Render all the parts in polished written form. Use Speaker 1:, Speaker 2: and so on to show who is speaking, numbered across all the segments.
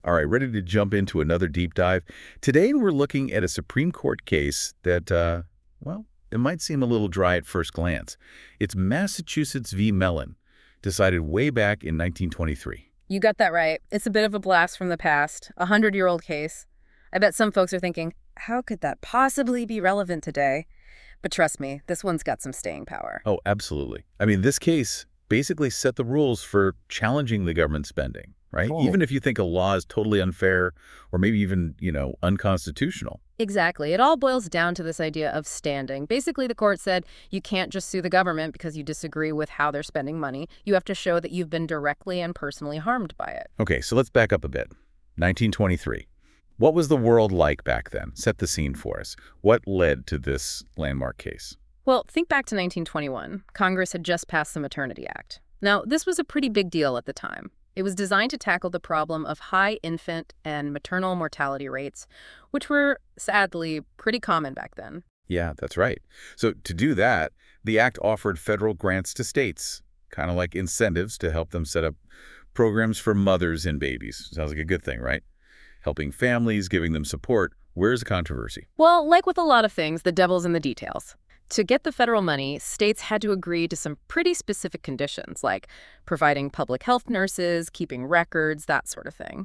Speaker 1: All right, ready to jump into another deep dive? Today we're looking at a Supreme Court case that, well, it might seem a little dry at first glance. It's Massachusetts v. Mellon, decided way back in 1923.
Speaker 2: You got that right. It's a bit of a blast from the past, a 100-year-old case. I bet some folks are thinking, how could that possibly be relevant today? But trust me, this one's got some staying power.
Speaker 1: Oh, absolutely. I mean, this case basically set the rules for challenging the government spending, right?
Speaker 2: Oh.
Speaker 1: Even if you think a law is totally unfair or maybe even, unconstitutional.
Speaker 2: Exactly. It all boils down to this idea of standing. Basically, the court said you can't just sue the government because you disagree with how they're spending money. You have to show that you've been directly and personally harmed by it.
Speaker 1: Okay, so let's back up a bit. 1923. What was the world like back then? Set the scene for us. What led to this landmark case?
Speaker 2: Well, think back to 1921. Congress had just passed the Maternity Act. Now, this was a pretty big deal at the time. It was designed to tackle the problem of high infant and maternal mortality rates, which were, sadly, pretty common back then.
Speaker 1: Yeah, that's right. So to do that, the act offered federal grants to states, kind of like incentives to help them set up programs for mothers and babies. Sounds like a good thing, right? Helping families, giving them support. Where's the controversy?
Speaker 2: Well, like with a lot of things, the devil's in the details. To get the federal money, states had to agree to some pretty specific conditions, like providing public health nurses, keeping records, that sort of thing.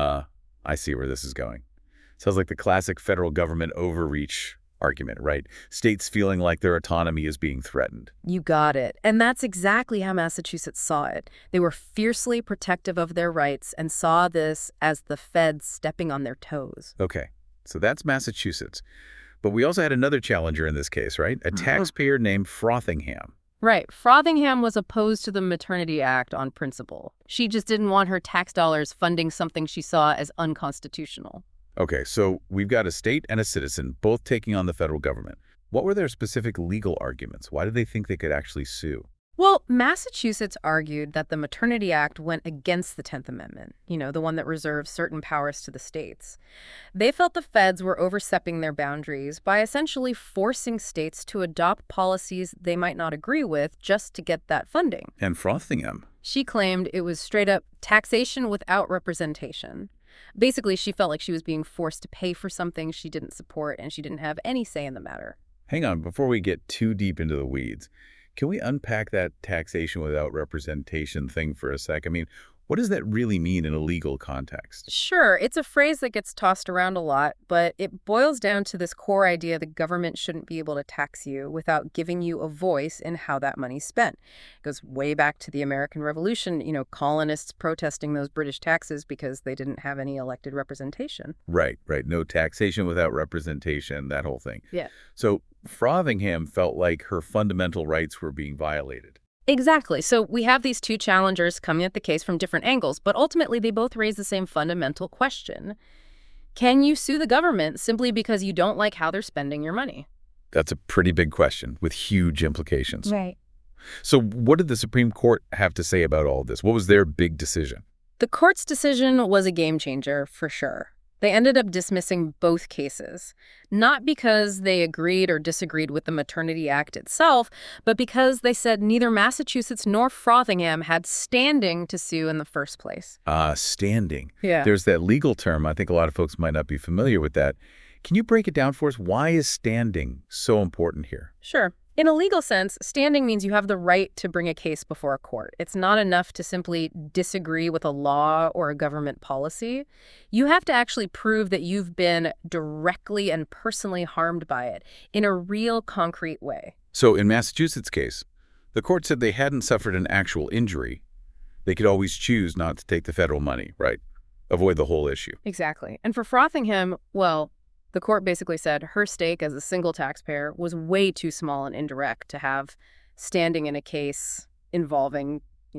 Speaker 1: I see where this is going. Sounds like the classic federal government overreach argument, right? States feeling like their autonomy is being threatened.
Speaker 2: You got it. And that's exactly how Massachusetts saw it. They were fiercely protective of their rights and saw this as the feds stepping on their toes.
Speaker 1: Okay, so that's Massachusetts. But we also had another challenger in this case, right? A taxpayer named Frothingham.
Speaker 2: Right. Frothingham was opposed to the Maternity Act on principle. She just didn't want her tax dollars funding something she saw as unconstitutional.
Speaker 1: Okay, so we've got a state and a citizen both taking on the federal government. What were their specific legal arguments? Why did they think they could actually sue?
Speaker 2: Well, Massachusetts argued that the Maternity Act went against the 10th Amendment, the one that reserves certain powers to the states. They felt the feds were overstepping their boundaries by essentially forcing states to adopt policies they might not agree with just to get that funding.
Speaker 1: And Frothingham?
Speaker 2: She claimed it was straight up taxation without representation. Basically, she felt like she was being forced to pay for something she didn't support and she didn't have any say in the matter.
Speaker 1: Hang on, before we get too deep into the weeds, can we unpack that taxation without representation thing for a sec? I mean, what does that really mean in a legal context?
Speaker 2: Sure, it's a phrase that gets tossed around a lot, but it boils down to this core idea the government shouldn't be able to tax you without giving you a voice in how that money's spent. It goes way back to the American Revolution, colonists protesting those British taxes because they didn't have any elected representation.
Speaker 1: Right. No taxation without representation, that whole thing.
Speaker 2: Yeah.
Speaker 1: So Frothingham felt like her fundamental rights were being violated.
Speaker 2: Exactly. So we have these two challengers coming at the case from different angles, but ultimately they both raise the same fundamental question. Can you sue the government simply because you don't like how they're spending your money?
Speaker 1: That's a pretty big question with huge implications.
Speaker 2: Right.
Speaker 1: So what did the Supreme Court have to say about all this? What was their big decision?
Speaker 2: The court's decision was a game changer, for sure. They ended up dismissing both cases, not because they agreed or disagreed with the Maternity Act itself, but because they said neither Massachusetts nor Frothingham had standing to sue in the first place.
Speaker 1: Standing.
Speaker 2: Yeah.
Speaker 1: There's that legal term. I think a lot of folks might not be familiar with that. Can you break it down for us? Why is standing so important here?
Speaker 2: Sure. In a legal sense, standing means you have the right to bring a case before a court. It's not enough to simply disagree with a law or a government policy. You have to actually prove that you've been directly and personally harmed by it in a real concrete way.
Speaker 1: So in Massachusetts' case, the court said they hadn't suffered an actual injury. They could always choose not to take the federal money, right? Avoid the whole issue.
Speaker 2: Exactly. And for Frothingham, well, the court basically said her stake as a single taxpayer was way too small and indirect to have standing in a case involving,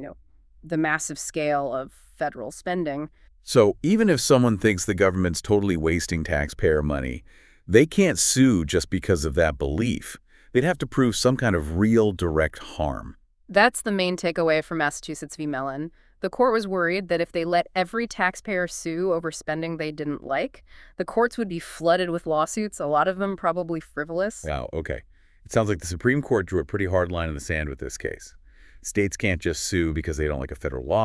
Speaker 2: the massive scale of federal spending.
Speaker 1: So even if someone thinks the government's totally wasting taxpayer money, they can't sue just because of that belief. They'd have to prove some kind of real direct harm.
Speaker 2: That's the main takeaway from Massachusetts v. Mellon. The court was worried that if they let every taxpayer sue over spending they didn't like, the courts would be flooded with lawsuits, a lot of them probably frivolous.
Speaker 1: Wow, okay. It sounds like the Supreme Court drew a pretty hard line in the sand with this case. States can't just sue because they don't like a federal law.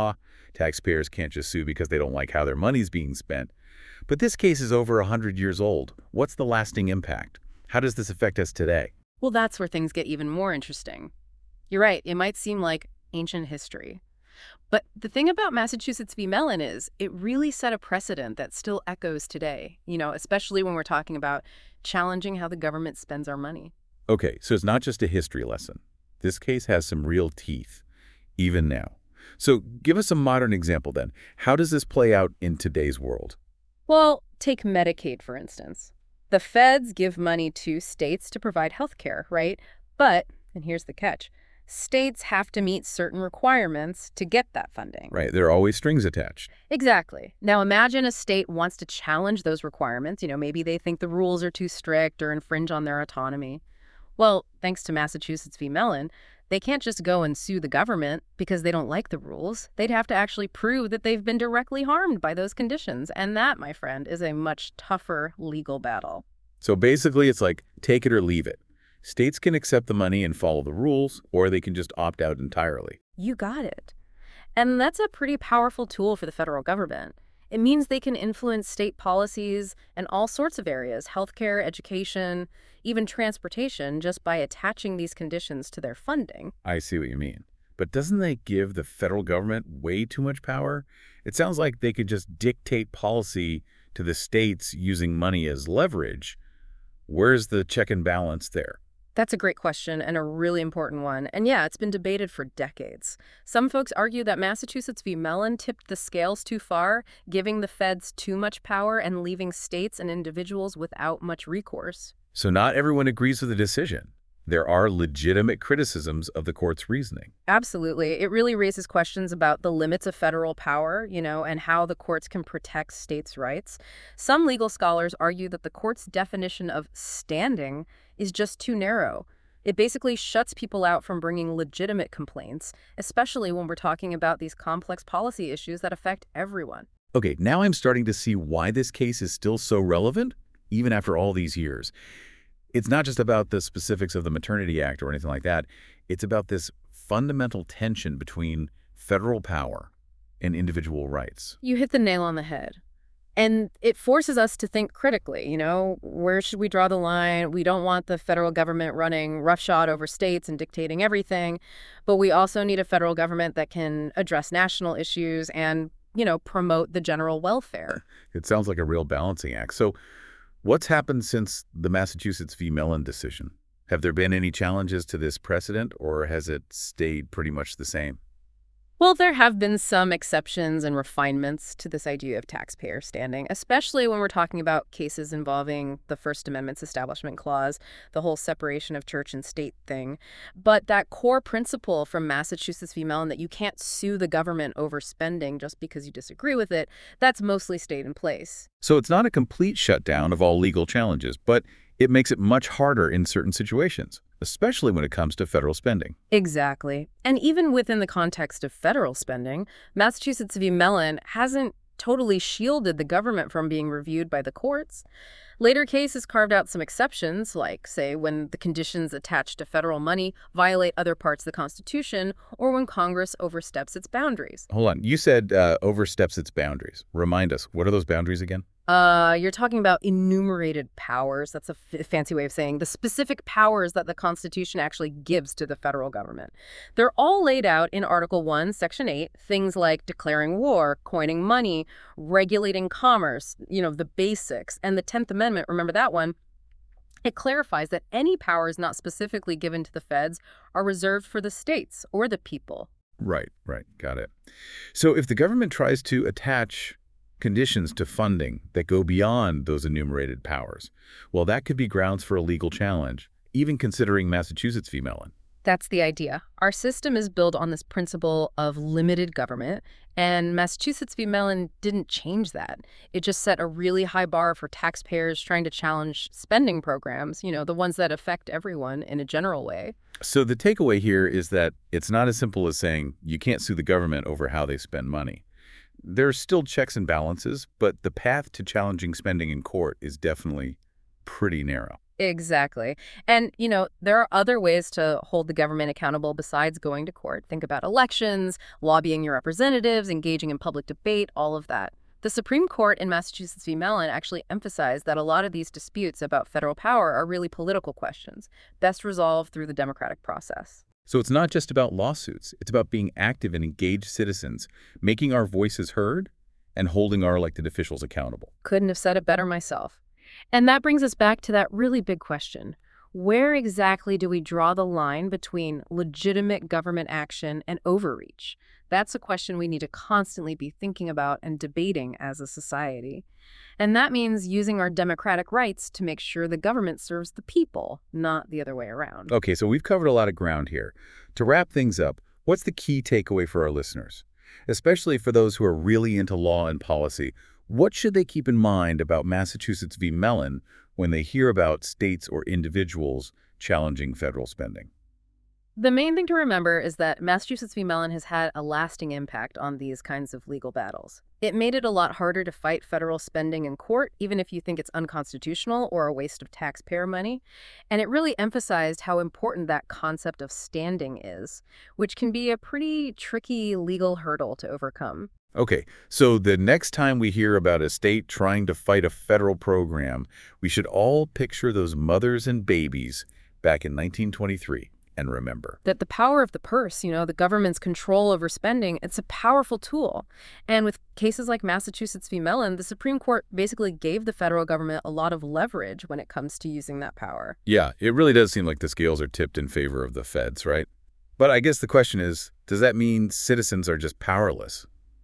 Speaker 1: Taxpayers can't just sue because they don't like how their money's being spent. But this case is over 100 years old. What's the lasting impact? How does this affect us today?
Speaker 2: Well, that's where things get even more interesting. You're right, it might seem like ancient history. But the thing about Massachusetts v. Mellon is it really set a precedent that still echoes today, especially when we're talking about challenging how the government spends our money.
Speaker 1: Okay, so it's not just a history lesson. This case has some real teeth, even now. So give us a modern example then. How does this play out in today's world?
Speaker 2: Well, take Medicaid, for instance. The feds give money to states to provide health care, right? But, and here's the catch, states have to meet certain requirements to get that funding.
Speaker 1: Right, there are always strings attached.
Speaker 2: Exactly. Now imagine a state wants to challenge those requirements. Maybe they think the rules are too strict or infringe on their autonomy. Well, thanks to Massachusetts v. Mellon, they can't just go and sue the government because they don't like the rules. They'd have to actually prove that they've been directly harmed by those conditions. And that, my friend, is a much tougher legal battle.
Speaker 1: So basically, it's like take it or leave it. States can accept the money and follow the rules, or they can just opt out entirely.
Speaker 2: You got it. And that's a pretty powerful tool for the federal government. It means they can influence state policies in all sorts of areas, healthcare, education, even transportation, just by attaching these conditions to their funding.
Speaker 1: I see what you mean. But doesn't that give the federal government way too much power? It sounds like they could just dictate policy to the states using money as leverage. Where's the check and balance there?
Speaker 2: That's a great question and a really important one. And yeah, it's been debated for decades. Some folks argue that Massachusetts v. Mellon tipped the scales too far, giving the feds too much power and leaving states and individuals without much recourse.
Speaker 1: So not everyone agrees with the decision. There are legitimate criticisms of the court's reasoning.
Speaker 2: Absolutely. It really raises questions about the limits of federal power, and how the courts can protect states' rights. Some legal scholars argue that the court's definition of standing is just too narrow. It basically shuts people out from bringing legitimate complaints, especially when we're talking about these complex policy issues that affect everyone.
Speaker 1: Okay, now I'm starting to see why this case is still so relevant, even after all these years. It's not just about the specifics of the Maternity Act or anything like that. It's about this fundamental tension between federal power and individual rights.
Speaker 2: You hit the nail on the head. And it forces us to think critically, where should we draw the line? We don't want the federal government running roughshod over states and dictating everything, but we also need a federal government that can address national issues and, promote the general welfare.
Speaker 1: It sounds like a real balancing act. So what's happened since the Massachusetts v. Mellon decision? Have there been any challenges to this precedent, or has it stayed pretty much the same?
Speaker 2: Well, there have been some exceptions and refinements to this idea of taxpayer standing, especially when we're talking about cases involving the First Amendment's Establishment Clause, the whole separation of church and state thing. But that core principle from Massachusetts v. Mellon that you can't sue the government over spending just because you disagree with it, that's mostly stayed in place.
Speaker 1: So it's not a complete shutdown of all legal challenges, but it makes it much harder in certain situations, especially when it comes to federal spending.
Speaker 2: Exactly. And even within the context of federal spending, Massachusetts v. Mellon hasn't totally shielded the government from being reviewed by the courts. Later cases carved out some exceptions, like, say, when the conditions attached to federal money violate other parts of the Constitution, or when Congress oversteps its boundaries.
Speaker 1: Hold on. You said oversteps its boundaries. Remind us, what are those boundaries again?
Speaker 2: You're talking about enumerated powers. That's a fancy way of saying the specific powers that the Constitution actually gives to the federal government. They're all laid out in Article 1, Section 8, things like declaring war, coining money, regulating commerce, the basics. And the 10th Amendment, remember that one? It clarifies that any powers not specifically given to the feds are reserved for the states or the people.
Speaker 1: Right. Got it. So if the government tries to attach conditions to funding that go beyond those enumerated powers, well, that could be grounds for a legal challenge, even considering Massachusetts v. Mellon.
Speaker 2: That's the idea. Our system is built on this principle of limited government, and Massachusetts v. Mellon didn't change that. It just set a really high bar for taxpayers trying to challenge spending programs, the ones that affect everyone in a general way.
Speaker 1: So the takeaway here is that it's not as simple as saying you can't sue the government over how they spend money. There's still checks and balances, but the path to challenging spending in court is definitely pretty narrow.
Speaker 2: Exactly. And, there are other ways to hold the government accountable besides going to court. Think about elections, lobbying your representatives, engaging in public debate, all of that. The Supreme Court in Massachusetts v. Mellon actually emphasized that a lot of these disputes about federal power are really political questions, best resolved through the democratic process.
Speaker 1: So it's not just about lawsuits. It's about being active and engaged citizens, making our voices heard, and holding our elected officials accountable.
Speaker 2: Couldn't have said it better myself. And that brings us back to that really big question. Where exactly do we draw the line between legitimate government action and overreach? That's a question we need to constantly be thinking about and debating as a society. And that means using our democratic rights to make sure the government serves the people, not the other way around.
Speaker 1: Okay, so we've covered a lot of ground here. To wrap things up, what's the key takeaway for our listeners? Especially for those who are really into law and policy, what should they keep in mind about Massachusetts v. Mellon when they hear about states or individuals challenging federal spending?
Speaker 2: The main thing to remember is that Massachusetts v. Mellon has had a lasting impact on these kinds of legal battles. It made it a lot harder to fight federal spending in court, even if you think it's unconstitutional or a waste of taxpayer money. And it really emphasized how important that concept of standing is, which can be a pretty tricky legal hurdle to overcome.
Speaker 1: Okay, so the next time we hear about a state trying to fight a federal program, we should all picture those mothers and babies back in 1923 and remember.
Speaker 2: That the power of the purse, the government's control over spending, it's a powerful tool. And with cases like Massachusetts v. Mellon, the Supreme Court basically gave the federal government a lot of leverage when it comes to using that power.
Speaker 1: Yeah, it really does seem like the scales are tipped in favor of the feds, right? But I guess the question is, does that mean citizens are just powerless?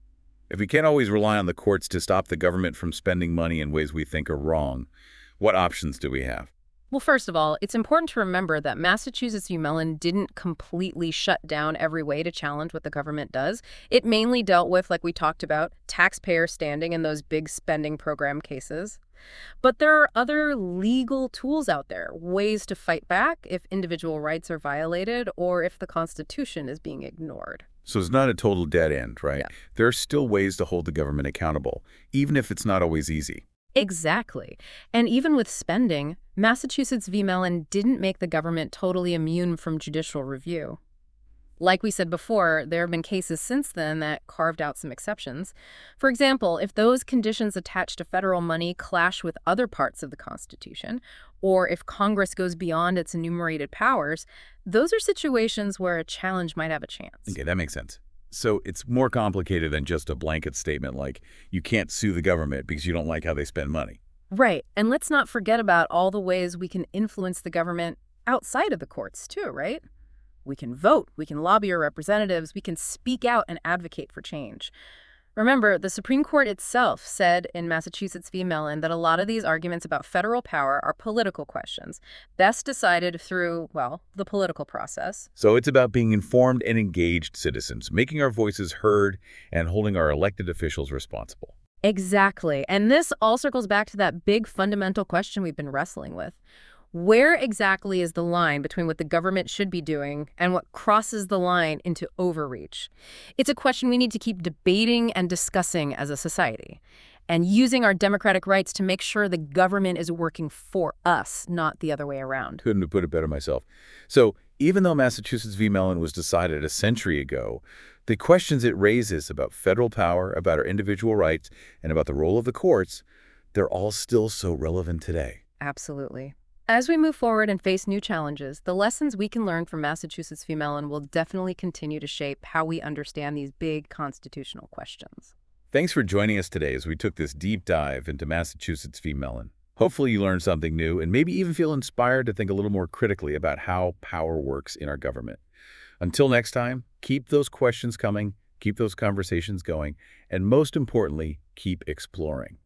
Speaker 1: If we can't always rely on the courts to stop the government from spending money in ways we think are wrong, what options do we have?
Speaker 2: Well, first of all, it's important to remember that Massachusetts v. Mellon didn't completely shut down every way to challenge what the government does. It mainly dealt with, like we talked about, taxpayer standing in those big spending program cases. But there are other legal tools out there, ways to fight back if individual rights are violated or if the Constitution is being ignored.
Speaker 1: So it's not a total dead end, right?
Speaker 2: Yeah.
Speaker 1: There are still ways to hold the government accountable, even if it's not always easy.
Speaker 2: Exactly. And even with spending, Massachusetts v. Mellon didn't make the government totally immune from judicial review. Like we said before, there have been cases since then that carved out some exceptions. For example, if those conditions attached to federal money clash with other parts of the Constitution, or if Congress goes beyond its enumerated powers, those are situations where a challenge might have a chance.
Speaker 1: Okay, that makes sense. So it's more complicated than just a blanket statement like you can't sue the government because you don't like how they spend money.
Speaker 2: Right. And let's not forget about all the ways we can influence the government outside of the courts, too, right? We can vote, we can lobby our representatives, we can speak out and advocate for change. Remember, the Supreme Court itself said in Massachusetts v. Mellon that a lot of these arguments about federal power are political questions, best decided through, well, the political process.
Speaker 1: So it's about being informed and engaged citizens, making our voices heard, and holding our elected officials responsible.
Speaker 2: Exactly. And this all circles back to that big fundamental question we've been wrestling with. Where exactly is the line between what the government should be doing and what crosses the line into overreach? It's a question we need to keep debating and discussing as a society, and using our democratic rights to make sure the government is working for us, not the other way around.
Speaker 1: Couldn't have put it better myself. So even though Massachusetts v. Mellon was decided a century ago, the questions it raises about federal power, about our individual rights, and about the role of the courts, they're all still so relevant today.
Speaker 2: Absolutely. As we move forward and face new challenges, the lessons we can learn from Massachusetts v. Mellon will definitely continue to shape how we understand these big constitutional questions.
Speaker 1: Thanks for joining us today as we took this deep dive into Massachusetts v. Mellon. Hopefully you learned something new and maybe even feel inspired to think a little more critically about how power works in our government. Until next time, keep those questions coming, keep those conversations going, and most importantly, keep exploring.